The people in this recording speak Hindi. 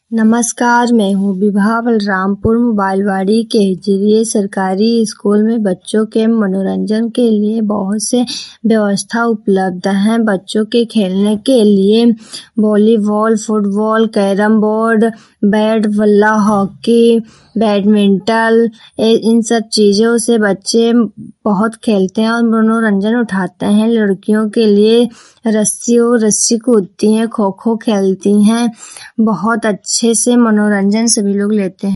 नमस्कार, मैं हूँ विभा बलरामपुर मोबाइलवाड़ी के जरिए सरकारी स्कूल में बच्चों के मनोरंजन के लिए बहुत से व्यवस्था उपलब्ध है। बच्चों के खेलने के लिए volleyball, football, carrom board, bat बल्ला, हॉकी, बैडमिंटन, इन सब चीज़ों से बच्चे बहुत खेलते हैं और मनोरंजन उठाते हैं। लड़कियों के लिए रस्सी कूदती हैं, खो खो खेलती हैं। बहुत अच्छे से मनोरंजन सभी लोग लेते हैं।